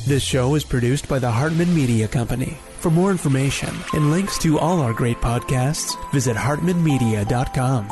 This show is produced by the Hartman Media Company. For more information and links to all our great podcasts, visit hartmanmedia.com.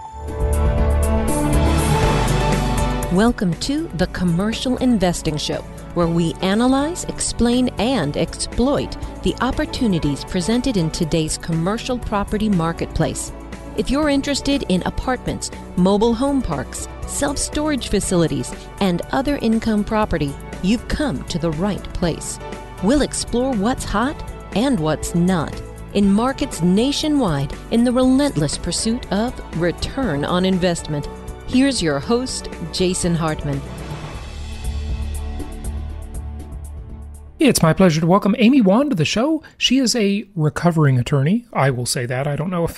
Welcome to The Commercial Investing Show, where we analyze, explain, and exploit the opportunities presented in today's commercial property marketplace. If you're interested in apartments, mobile home parks, self-storage facilities, and other income property, you've come to the right place. We'll explore what's hot and what's not in markets nationwide in the relentless pursuit of return on investment. Here's your host, Jason Hartman. It's my pleasure to welcome Amy Wan to the show. She is a recovering attorney. I will say that. I don't know if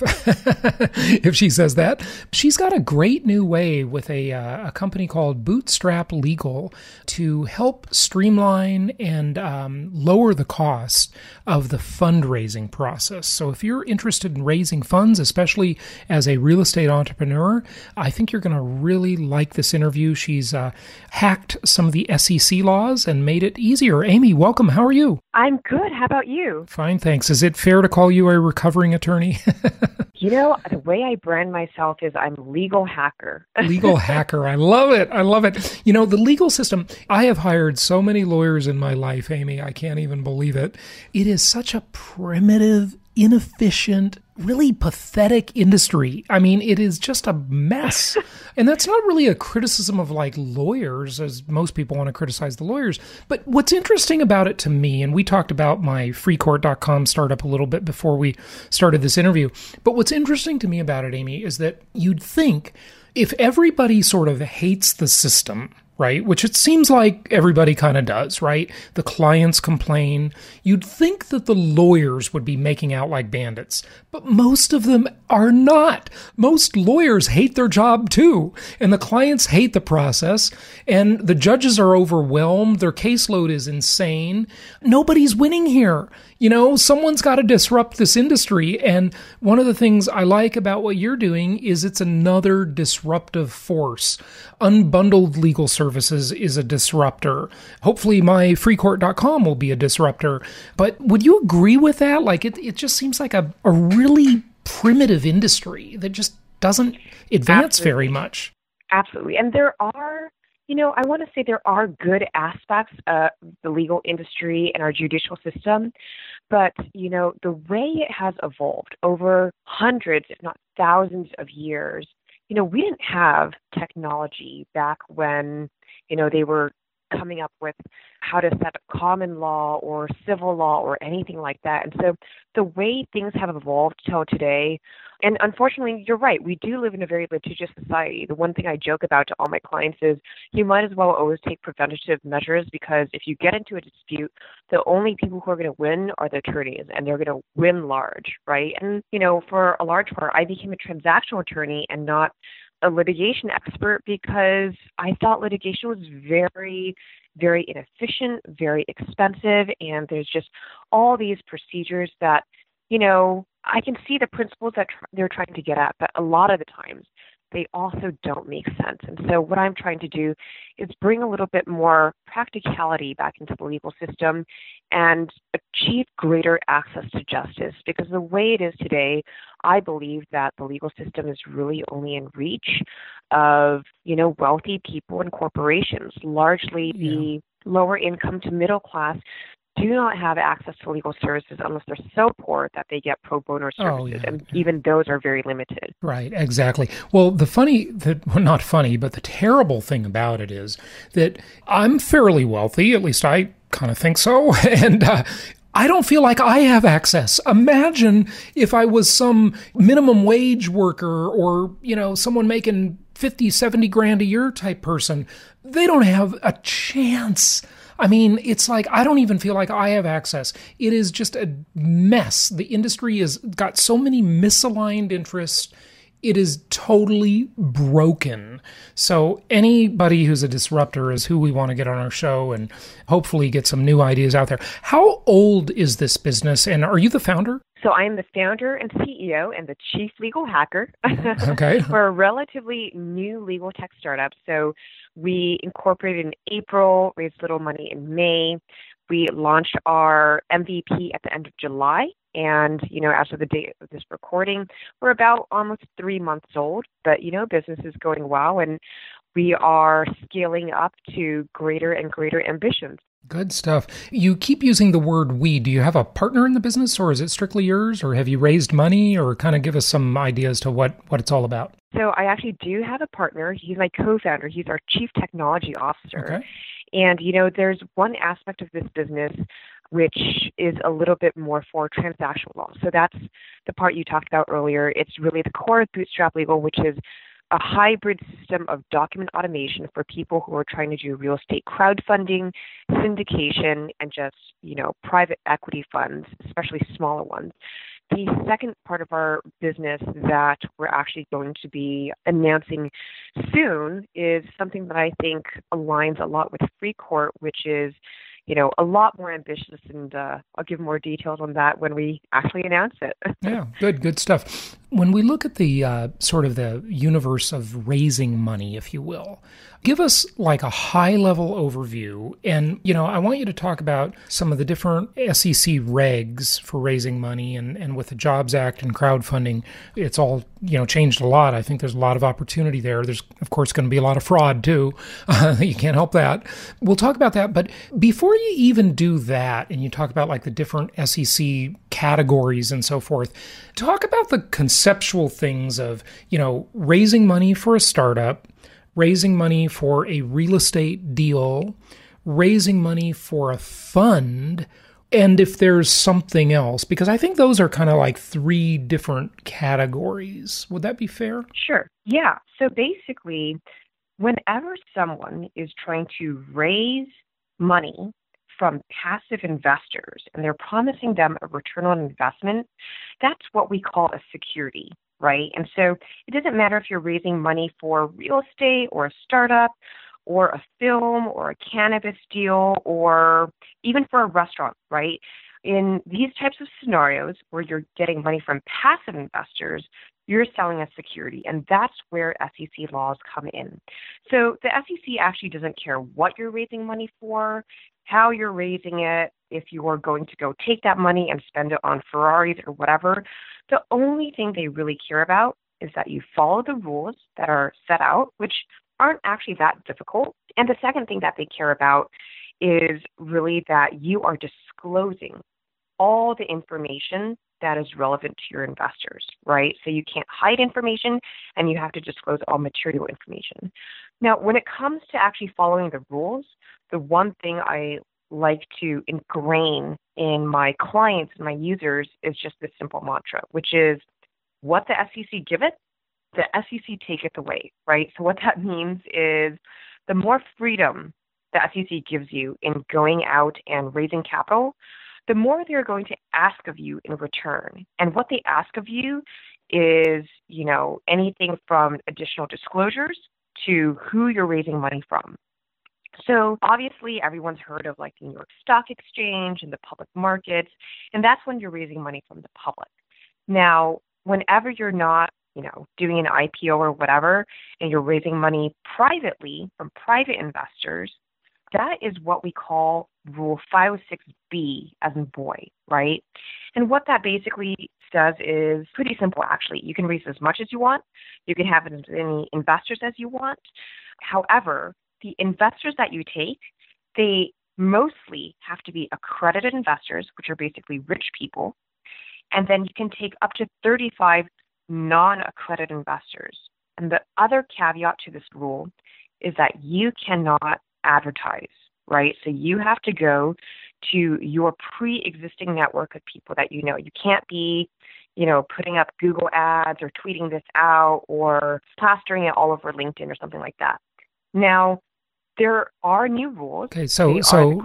if she says that. She's got a great new way with a company called Bootstrap Legal to help streamline and lower the cost of the fundraising process. So if you're interested in raising funds, especially as a real estate entrepreneur, I think you're going to really like this interview. She's hacked some of the SEC laws and made it easier. Amy, welcome. How are you? I'm good. How about you? Fine, thanks. Is it fair to call you a recovering attorney? You know, the way I brand myself is I'm legal hacker. Legal hacker. I love it. I love it. You know, the legal system, I have hired so many lawyers in my life, Amy. I can't even believe it. It is such a primitive, inefficient, really pathetic industry. I mean, it is just a mess. And that's not really a criticism of like lawyers, as most people want to criticize the lawyers. But what's interesting about it to me, and we talked about my freecourt.com startup a little bit before we started this interview, but what's interesting to me about it, Amy, is that you'd think if everybody sort of hates the system, right? Which it seems like everybody kind of does, right? The clients complain. You'd think that the lawyers would be making out like bandits, but most of them are not. Most lawyers hate their job too, and the clients hate the process, and the judges are overwhelmed. Their caseload is insane. Nobody's winning here. You know, someone's got to disrupt this industry, and one of the things I like about what you're doing is it's another disruptive force. Unbundled legal services is a disruptor. Hopefully my freecourt.com will be a disruptor. But would you agree with that? Like it just seems like a really primitive industry that just doesn't advance very much. Absolutely. And there are, you know, I want to say there are good aspects of the legal industry and our judicial system. But, you know, the way it has evolved over hundreds, if not thousands of years, you know, we didn't have technology back when, you know, they were coming up with how to set up common law or civil law or anything like that. And so the way things have evolved till today, and unfortunately, you're right, we do live in a very litigious society. The one thing I joke about to all my clients is you might as well always take preventative measures, because if you get into a dispute, the only people who are going to win are the attorneys, and they're going to win large, right? And, you know, for a large part, I became a transactional attorney and not a litigation expert because I thought litigation was very, very inefficient, very expensive, and there's just all these procedures that, you know, I can see the principles that they're trying to get at, but a lot of the times they also don't make sense. And so what I'm trying to do is bring a little bit more practicality back into the legal system and achieve greater access to justice. Because the way it is today, I believe that the legal system is really only in reach of, you know, wealthy people and corporations. Largely the lower income to middle class do not have access to legal services unless they're so poor that they get pro bono services, and even those are very limited. Right, exactly. Well, not funny, but the terrible thing about it is that I'm fairly wealthy, at least I kind of think so, and I don't feel like I have access. Imagine if I was some minimum wage worker or, you know, someone making 50, 70 grand a year type person. They don't have a chance. I mean, it's like, I don't even feel like I have access. It is just a mess. The industry has got so many misaligned interests. It is totally broken. So anybody who's a disruptor is who we want to get on our show and hopefully get some new ideas out there. How old is this business, and are you the founder? So I am the founder and CEO and the chief legal hacker. Okay. We're a relatively new legal tech startup. So we incorporated in April, raised little money in May. We launched our MVP at the end of July. And, as of the date of this recording, we're about almost 3 months old. But, business is going well, and we are scaling up to greater and greater ambitions. Good stuff. You keep using the word we. Do you have a partner in the business, or is it strictly yours, or have you raised money, or kind of give us some ideas to what it's all about? So I actually do have a partner. He's my co-founder. He's our chief technology officer. Okay. And, there's one aspect of this business which is a little bit more for transactional law. So that's the part you talked about earlier. It's really the core of Bootstrap Legal, which is a hybrid system of document automation for people who are trying to do real estate crowdfunding, syndication, and just, private equity funds, especially smaller ones. The second part of our business that we're actually going to be announcing soon is something that I think aligns a lot with FreeCourt, which is a lot more ambitious, and I'll give more details on that when we actually announce it. Yeah, good stuff. When we look at the sort of the universe of raising money, if you will, give us like a high-level overview. And, I want you to talk about some of the different SEC regs for raising money, and with the Jobs Act and crowdfunding, it's all, changed a lot. I think there's a lot of opportunity there. There's, of course, going to be a lot of fraud, too. You can't help that. We'll talk about that. But before you even do that, and you talk about like the different SEC categories and so forth, talk about the conceptual things of, raising money for a startup, raising money for a real estate deal, raising money for a fund, and if there's something else, because I think those are kind of like 3 different categories. Would that be fair? Sure. Yeah. So basically, whenever someone is trying to raise money from passive investors and they're promising them a return on investment, that's what we call a security, right? And so it doesn't matter if you're raising money for real estate or a startup or a film or a cannabis deal or even for a restaurant, right? In these types of scenarios where you're getting money from passive investors, you're selling a security, and that's where SEC laws come in. So the SEC actually doesn't care what you're raising money for, how you're raising it, if you're going to go take that money and spend it on Ferraris or whatever. The only thing they really care about is that you follow the rules that are set out, which aren't actually that difficult. And the second thing that they care about is really that you are disclosing all the information that is relevant to your investors, right? So you can't hide information, and you have to disclose all material information. Now, when it comes to actually following the rules, the one thing I like to ingrain in my clients and my users is just this simple mantra, which is what the SEC give it, the SEC take it away, right? So what that means is the more freedom the SEC gives you in going out and raising capital, the more they're going to ask of you in return. And what they ask of you is, anything from additional disclosures to who you're raising money from. So obviously everyone's heard of like the New York Stock Exchange and the public markets, and that's when you're raising money from the public. Now, whenever you're not, doing an IPO or whatever, and you're raising money privately from private investors, that is what we call Rule 506B as in boy, right? And what that basically says is pretty simple, actually. You can raise as much as you want. You can have as many investors as you want. However, the investors that you take, they mostly have to be accredited investors, which are basically rich people. And then you can take up to 35 non-accredited investors. And the other caveat to this rule is that you cannot advertise, right? So you have to go to your pre-existing network of people that you know. You can't be, putting up Google ads or tweeting this out or plastering it all over LinkedIn or something like that. Now, there are new rules. Okay, so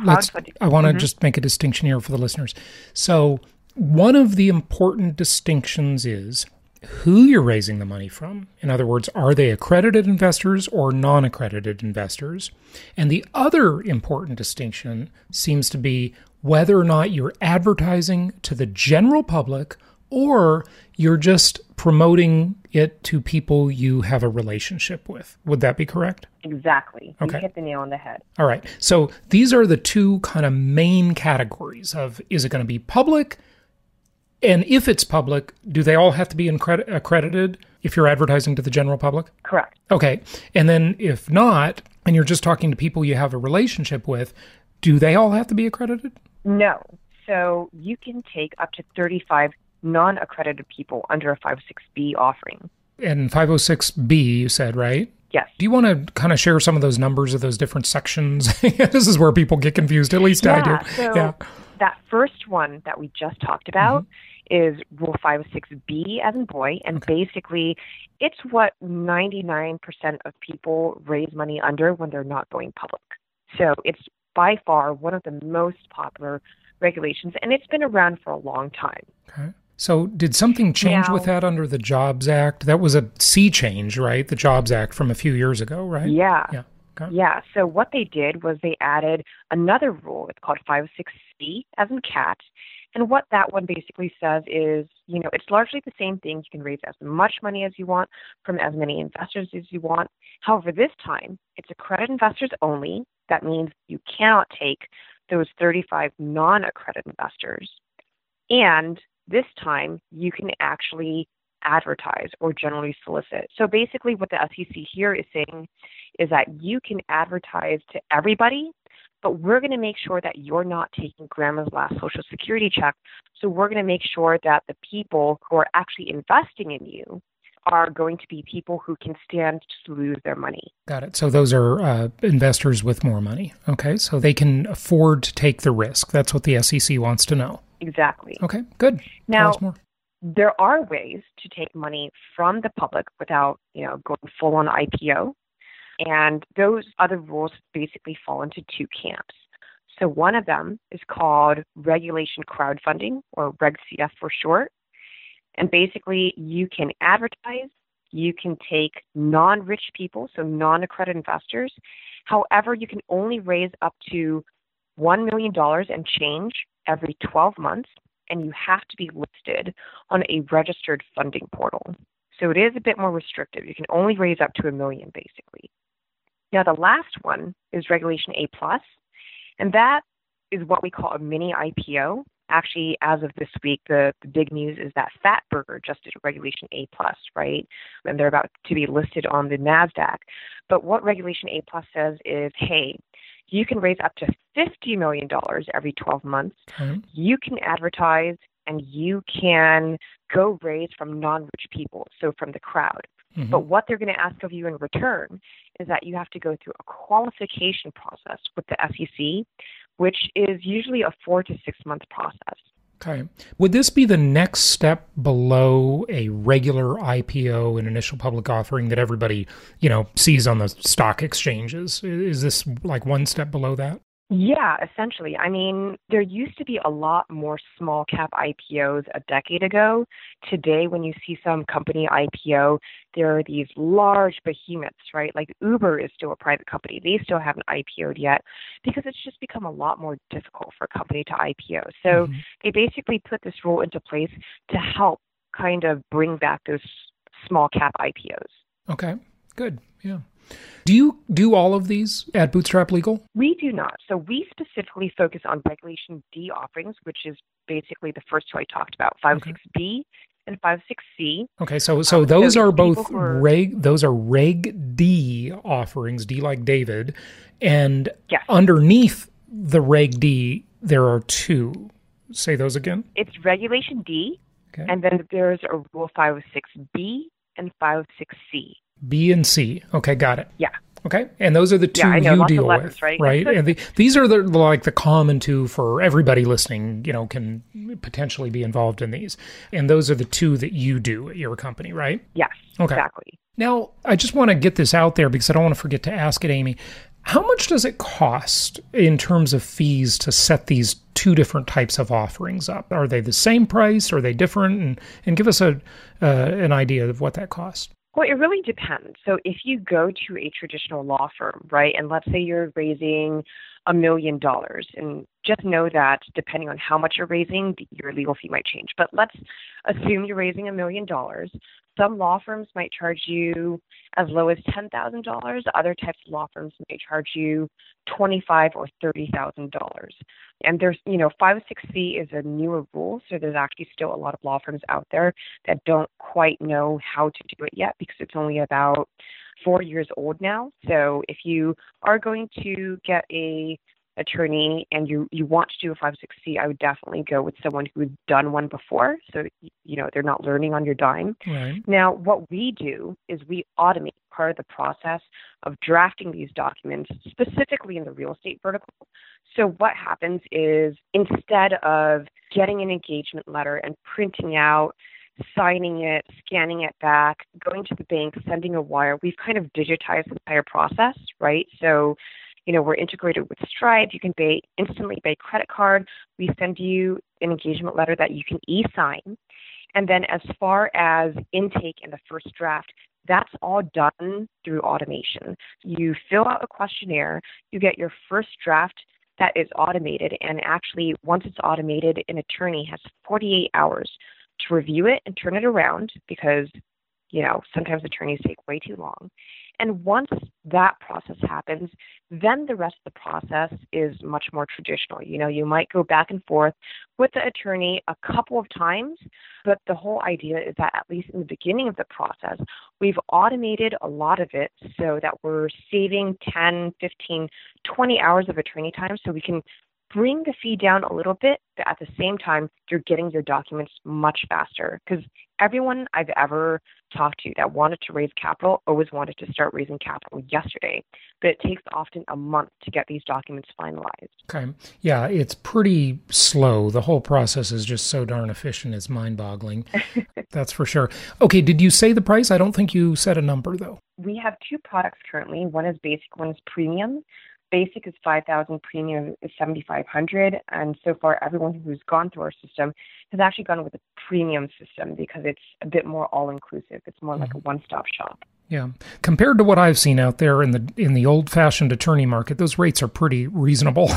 I want to just make a distinction here for the listeners. So one of the important distinctions is who you're raising the money from. In other words, are they accredited investors or non-accredited investors? And the other important distinction seems to be whether or not you're advertising to the general public or you're just promoting it to people you have a relationship with. Would that be correct? Exactly. Okay. You hit the nail on the head. All right. So these are the two kind of main categories of, is it going to be public? And if it's public, do they all have to be accredited if you're advertising to the general public? Correct. Okay. And then if not, and you're just talking to people you have a relationship with, do they all have to be accredited? No. So you can take up to 35 non-accredited people under a 506B offering. And 506B, you said, right? Yes. Do you want to kind of share some of those numbers of those different sections? This is where people get confused, at least I do. So that first one that we just talked about is Rule 506B as in boy, and basically it's what 99% of people raise money under when they're not going public. So it's by far one of the most popular regulations, and it's been around for a long time. Okay. So did something change with that under the Jobs Act? That was a sea change, right? The Jobs Act from a few years ago, right? Yeah. Yeah. Okay. Yeah. So what they did was they added another rule. It's called 506C as in cat. And what that one basically says is, it's largely the same thing. You can raise as much money as you want from as many investors as you want. However, this time it's accredited investors only. That means you cannot take those 35 non-accredited investors. And this time, you can actually advertise or generally solicit. So basically what the SEC here is saying is that you can advertise to everybody, but we're going to make sure that you're not taking grandma's last Social Security check. So we're going to make sure that the people who are actually investing in you are going to be people who can stand to lose their money. Got it. So those are investors with more money. Okay. So they can afford to take the risk. That's what the SEC wants to know. Exactly. Okay, good. Now, Tell us more. There are ways to take money from the public without, going full on IPO. And those other rules basically fall into two camps. So one of them is called regulation crowdfunding, or Reg CF for short. And basically you can advertise, you can take non-rich people, so non-accredited investors. However, you can only raise up to $1 million and change every 12 months, and you have to be listed on a registered funding portal. So it is a bit more restrictive. You can only raise up to $1 million, basically. Now, the last one is Regulation A+, and that is what we call a mini IPO. Actually, as of this week, the big news is that Fatburger just did Regulation A+, right? And they're about to be listed on the NASDAQ. But what Regulation A+ says is, hey, you can raise up to $50 million every 12 months. Okay. You can advertise, and you can go raise from non-rich people, so from the crowd. Mm-hmm. But what they're going to ask of you in return is that you have to go through a qualification process with the SEC, which is usually a 4 to 6 month process. Okay. Would this be the next step below a regular IPO, an initial public offering that everybody, sees on the stock exchanges? Is this like one step below that? Yeah, essentially. I mean, there used to be a lot more small cap IPOs a decade ago. Today, when you see some company IPO, there are these large behemoths, right? Like Uber is still a private company. They still haven't IPO'd yet because it's just become a lot more difficult for a company to IPO. So they basically put this rule into place to help kind of bring back those small cap IPOs. Okay, good. Yeah. Do you do all of these at Bootstrap Legal? We do not. So we specifically focus on Regulation D offerings, which is basically the first two I talked about, 506B and 506C. Okay, so those are both those are Reg D offerings, D like David, and underneath the Reg D there are two. Say those again. It's Regulation D, and then there's a Rule 506B and 506C. B and C. Okay, got it. Yeah. Okay, and those are the two you deal with, right? And these are the common two for everybody listening. Can potentially be involved in these, and those are the two that you do at your company, right? Yes. Okay. Exactly. Now, I just want to get this out there because I don't want to forget to ask it, Amy. How much does it cost in terms of fees to set these two different types of offerings up? Are they the same price? Are they different? And give us an idea of what that costs. Well, it really depends. So if you go to a traditional law firm, right, and let's say you're raising $1 million. And just know that depending on how much you're raising, your legal fee might change. But let's assume you're raising $1 million. Some law firms might charge you as low as $10,000. Other types of law firms may charge you $25,000 or $30,000. And there's, 506C is a newer rule, so there's actually still a lot of law firms out there that don't quite know how to do it yet because it's only about 4 years old now. So if you are going to get a attorney and you want to do a 506C, I would definitely go with someone who's done one before, so they're not learning on your dime. Right. Now, what we do is we automate part of the process of drafting these documents, specifically in the real estate vertical. So what happens is instead of getting an engagement letter and printing out, signing it, scanning it back, going to the bank, sending a wire, we've kind of digitized the entire process, right? So we're integrated with Stripe. You can instantly pay credit card. We send you an engagement letter that you can e-sign. And then as far as intake and the first draft, that's all done through automation. You fill out a questionnaire, you get your first draft that is automated. And actually, once it's automated, an attorney has 48 hours to review it and turn it around because, sometimes attorneys take way too long. And once that process happens, then the rest of the process is much more traditional. You might go back and forth with the attorney a couple of times, but the whole idea is that at least in the beginning of the process, we've automated a lot of it so that we're saving 10, 15, 20 hours of attorney time so we can bring the fee down a little bit, but at the same time, you're getting your documents much faster. Because everyone I've ever talked to that wanted to raise capital always wanted to start raising capital yesterday. But it takes often a month to get these documents finalized. Okay. Yeah, it's pretty slow. The whole process is just so darn efficient. It's mind-boggling. That's for sure. Okay, did you say the price? I don't think you said a number, though. We have two products currently. One is basic, one is premium. Basic is $5,000, premium is $7,500, and so far everyone who's gone through our system has actually gone with the premium system because it's a bit more all-inclusive. It's more like a one-stop shop. Yeah, compared to what I've seen out there in the old-fashioned attorney market, those rates are pretty reasonable.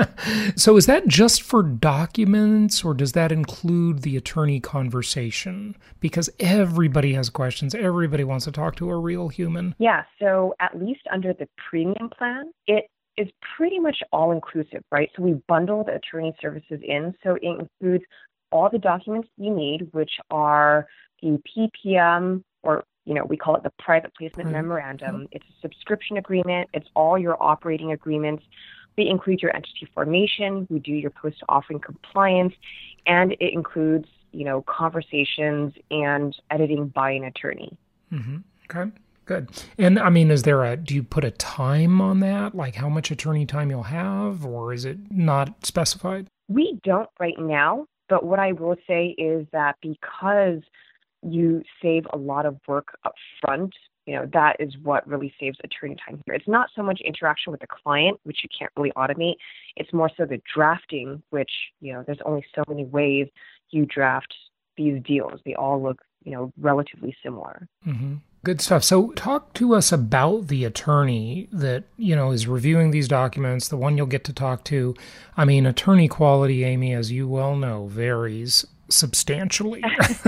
So is that just for documents, or does that include the attorney conversation? Because everybody has questions. Everybody wants to talk to a real human. Yeah, so at least under the premium plan, it is pretty much all-inclusive, right? So we bundle the attorney services in, so it includes all the documents you need, which are the PPM, or we call it the private placement memorandum. It's a subscription agreement. It's all your operating agreements. We include your entity formation. We do your post-offering compliance, and it includes, conversations and editing by an attorney. Mm-hmm. Okay. Good. And do you put a time on that? Like how much attorney time you'll have, or is it not specified? We don't right now, but what I will say is that because you save a lot of work up front, that is what really saves attorney time here. It's not so much interaction with the client, which you can't really automate. It's more so the drafting, which, there's only so many ways you draft these deals. They all look, relatively similar. Mm-hmm. Good stuff. So talk to us about the attorney that, is reviewing these documents, the one you'll get to talk to. Attorney quality, Amy, as you well know, varies substantially.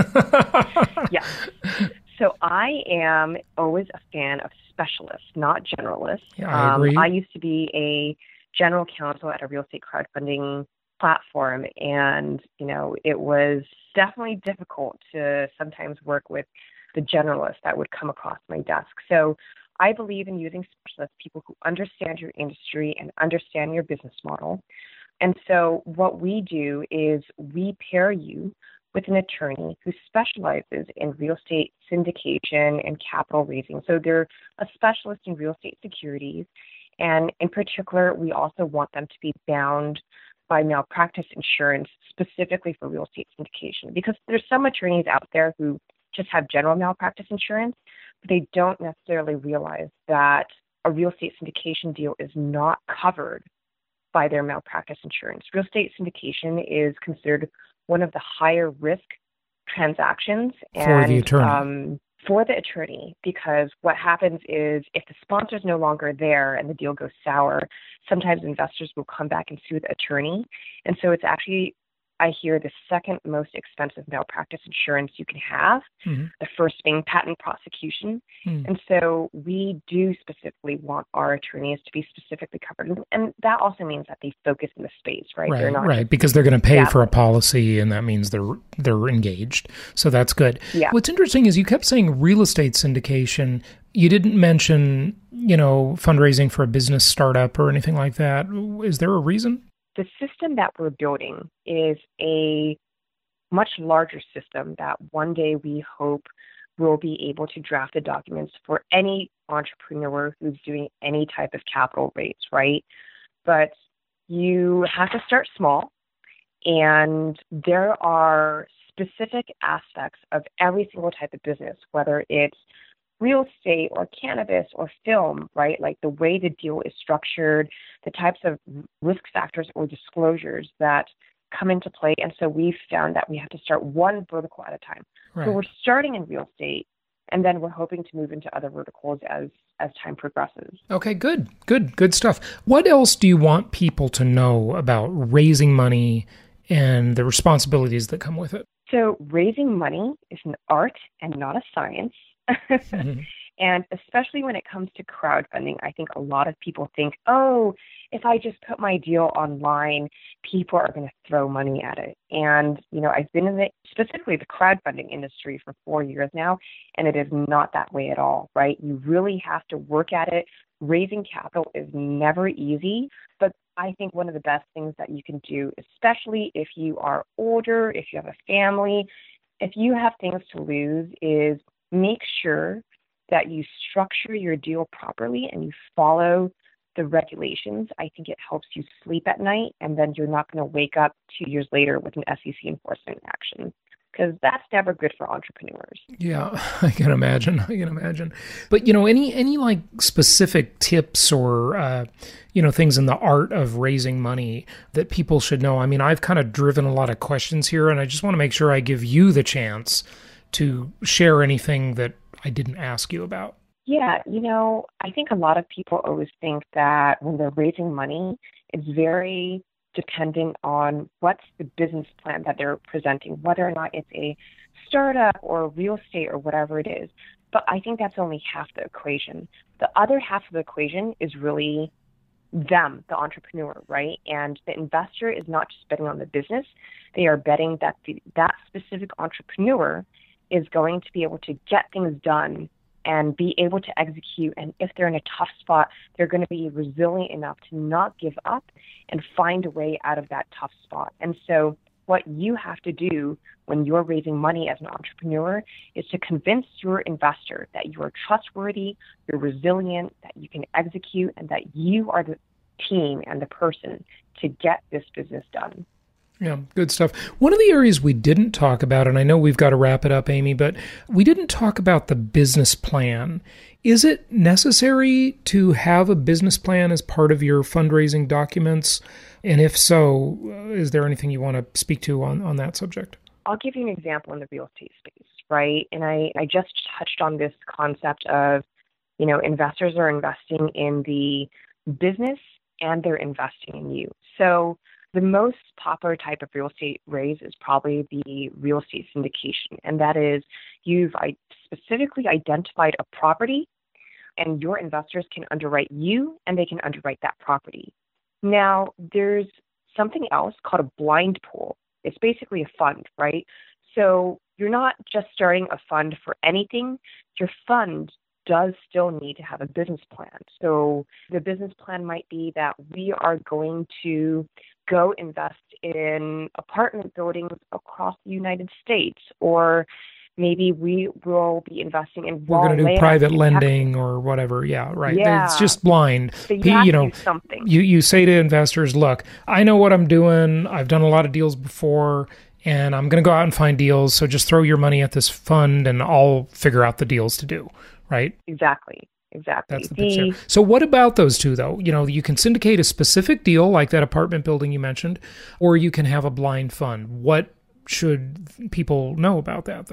Yeah. So I am always a fan of specialists, not generalists. Yeah, I agree. I used to be a general counsel at a real estate crowdfunding platform, and, it was definitely difficult to sometimes work with the generalists that would come across my desk. So I believe in using specialists, people who understand your industry and understand your business model. And so what we do is we pair you with an attorney who specializes in real estate syndication and capital raising. So they're a specialist in real estate securities. And in particular, we also want them to be bound by malpractice insurance specifically for real estate syndication, because there's some attorneys out there who just have general malpractice insurance, but they don't necessarily realize that a real estate syndication deal is not covered by their malpractice insurance. Real estate syndication is considered one of the higher risk transactions for the attorney. for the attorney, because what happens is if the sponsor's no longer there and the deal goes sour, sometimes investors will come back and sue the attorney. And so it's actually, I hear, the second most expensive malpractice insurance you can have, the first being patent prosecution. And so we do specifically want our attorneys to be specifically covered. And that also means that they focus in the space, right? Right, they're not right, because they're going to pay for a policy, and that means they're engaged. So that's good. Yeah. What's interesting is you kept saying real estate syndication. You didn't mention, fundraising for a business startup or anything like that. Is there a reason? The system that we're building is a much larger system that one day we hope will be able to draft the documents for any entrepreneur who's doing any type of capital raise, right? But you have to start small, and there are specific aspects of every single type of business, whether it's real estate or cannabis or film, right? Like the way the deal is structured, the types of risk factors or disclosures that come into play. And so we've found that we have to start one vertical at a time. Right. So we're starting in real estate, and then we're hoping to move into other verticals as time progresses. Okay, good stuff. What else do you want people to know about raising money and the responsibilities that come with it? So raising money is an art and not a science. And especially when it comes to crowdfunding, I think a lot of people think, oh, if I just put my deal online, people are going to throw money at it. And, I've been in specifically the crowdfunding industry for 4 years now, and it is not that way at all, right? You really have to work at it. Raising capital is never easy, but I think one of the best things that you can do, especially if you are older, if you have a family, if you have things to lose, is make sure that you structure your deal properly and you follow the regulations. I think it helps you sleep at night, and then you're not going to wake up 2 years later with an SEC enforcement action, because that's never good for entrepreneurs. Yeah, I can imagine. But, any like specific tips or, things in the art of raising money that people should know? I mean, I've kind of driven a lot of questions here, and I just want to make sure I give you the chance to share anything that I didn't ask you about. Yeah, I think a lot of people always think that when they're raising money, it's very dependent on what's the business plan that they're presenting, whether or not it's a startup or real estate or whatever it is. But I think that's only half the equation. The other half of the equation is really them, the entrepreneur, right? And the investor is not just betting on the business. They are betting that that specific entrepreneur is going to be able to get things done and be able to execute. And if they're in a tough spot, they're going to be resilient enough to not give up and find a way out of that tough spot. And so what you have to do when you're raising money as an entrepreneur is to convince your investor that you are trustworthy, you're resilient, that you can execute, and that you are the team and the person to get this business done. Yeah, good stuff. One of the areas we didn't talk about, and I know we've got to wrap it up, Amy, but we didn't talk about the business plan. Is it necessary to have a business plan as part of your fundraising documents? And if so, is there anything you want to speak to on that subject? I'll give you an example in the real estate space, right? And I just touched on this concept of, investors are investing in the business and they're investing in you. So the most popular type of real estate raise is probably the real estate syndication. And that is you've specifically identified a property and your investors can underwrite you and they can underwrite that property. Now, there's something else called a blind pool. It's basically a fund, right? So you're not just starting a fund for anything. Your fund does still need to have a business plan. So the business plan might be that we are going to go invest in apartment buildings across the United States, or maybe we will be investing in we're going to do private lending or whatever. Yeah, right. Yeah. It's just blind. So you have to do something. You say to investors, look, I know what I'm doing. I've done a lot of deals before, and I'm going to go out and find deals. So just throw your money at this fund and I'll figure out the deals to do, right? Exactly. That's the pitch there. So what about those two, though? You can syndicate a specific deal like that apartment building you mentioned, or you can have a blind fund. What should people know about that, though?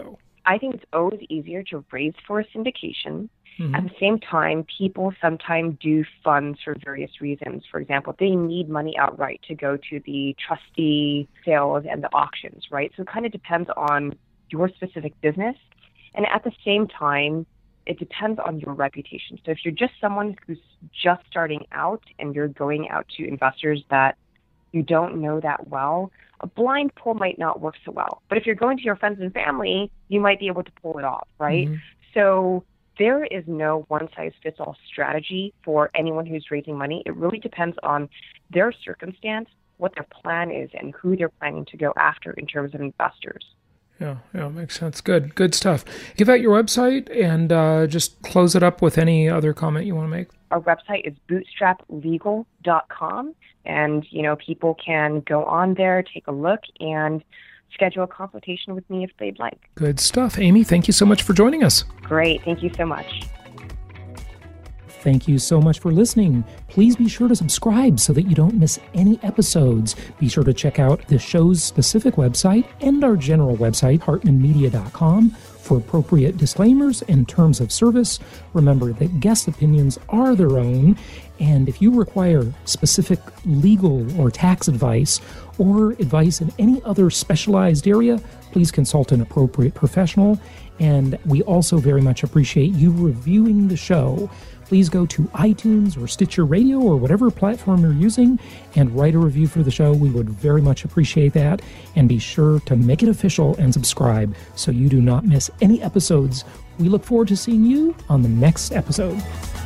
I think it's always easier to raise for a syndication. Mm-hmm. At the same time, people sometimes do funds for various reasons. For example, they need money outright to go to the trustee sales and the auctions, right? So it kind of depends on your specific business. And at the same time, it depends on your reputation. So if you're just someone who's just starting out and you're going out to investors that you don't know that well, a blind pull might not work so well. But if you're going to your friends and family, you might be able to pull it off, right? Mm-hmm. So there is no one-size-fits-all strategy for anyone who's raising money. It really depends on their circumstance, what their plan is, and who they're planning to go after in terms of investors. Yeah, makes sense. Good stuff. Give out your website and just close it up with any other comment you want to make. Our website is bootstraplegal.com, and people can go on there, take a look, and schedule a consultation with me if they'd like. Good stuff. Amy, thank you so much for joining us. Great. Thank you so much. Thank you so much for listening. Please be sure to subscribe so that you don't miss any episodes. Be sure to check out the show's specific website and our general website, hartmanmedia.com, for appropriate disclaimers and terms of service. Remember that guest opinions are their own, and if you require specific legal or tax advice or advice in any other specialized area, please consult an appropriate professional. And we also very much appreciate you reviewing the show. Please go to iTunes or Stitcher Radio or whatever platform you're using and write a review for the show. We would very much appreciate that. And be sure to make it official and subscribe so you do not miss any episodes. We look forward to seeing you on the next episode.